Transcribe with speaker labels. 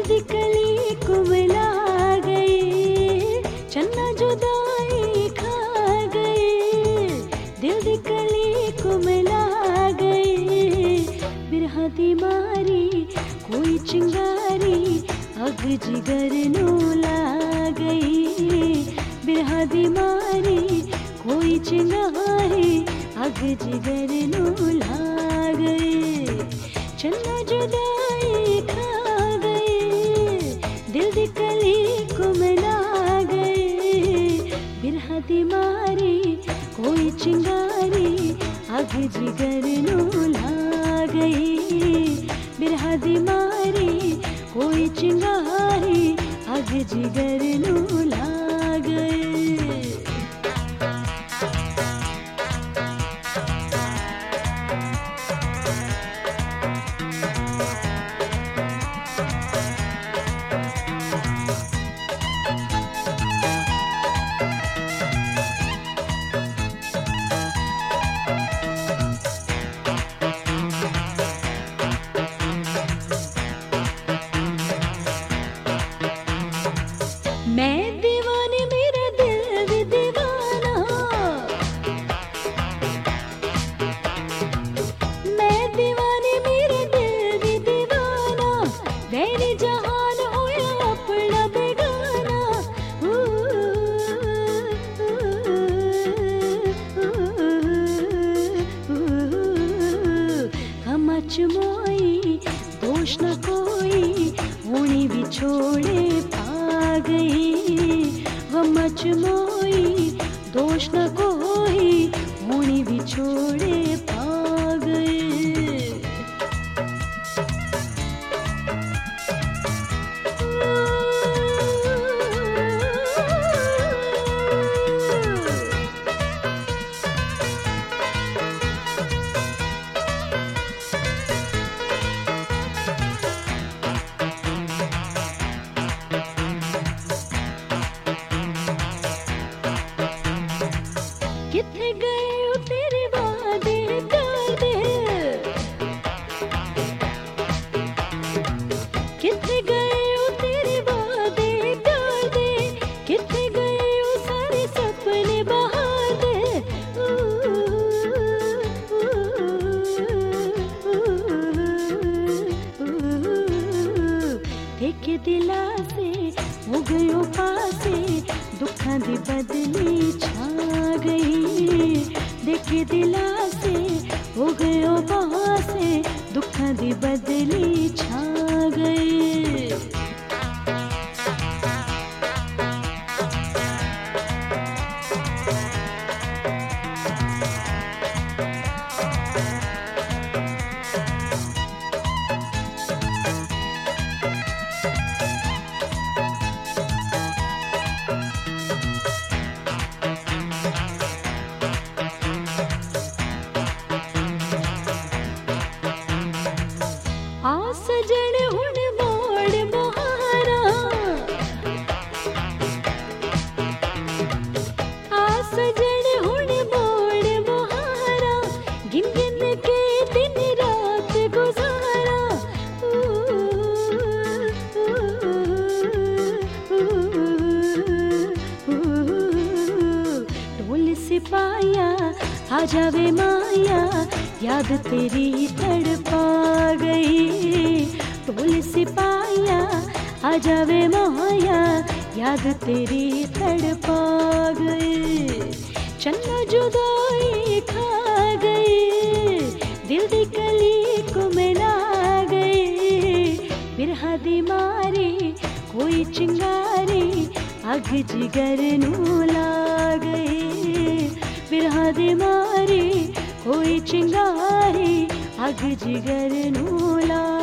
Speaker 1: दी कली कुमला गई, चन्ना जुदाई खा गई। दिल दी कली कुमला गई, बिरहा दी मारी कोई चिंगारी अग जिगर नू ला गई। बिरहा दी मारी कोई चिंगारी अग जिगर नू ला गई। चन्ना जुदाई खा गई, दिल दी कली कुमला गई। बिरहा दी मारी कोई चिंगारी अग जिगर नू ला गई। बिरहा दी मारी कोई चिंगारी अग जिगर नू ला गई। मैं दीवानी मेरा दिल भी दीवाना, मैं दीवानी मेरा दिल भी दीवाना। वैरी जहान होया अपना बेगाना। हम अचमोई दोष न कोई, होनी भी छोड़े गई। गम अचमोई दोष न कोई, होनी भी छोड़े पा गई। किथे गए ओ तेरे वादे दादे, किथे गए ओ तेरे वादे दादे, किथे गए ओ सारे सपने बहादे। देखे दिला से हो गयो पासे, दुखां दी बदली छा गई। देखे दिला से हो गयो पासे, दुखां दी बदली छा गई। आ सजन हुण मोड़ बहारा, आ सजन हुण मोड़ बहारा। गिन गिन के दिन रात गुजारा। ढोल सिपाया आ जावे माया, याद तेरी तड़पा गई। ढोल सिपाया आ जावे माया, याद तेरी तड़पा गई। चन्ना जुदाई खा गई, दिल दी कली कुमला गई। बिरहा दी मारी कोई चिंगारी अग जिगर नू ला गई। बिरहा दी मारी कोई चिंगारी अग जिगर नू ला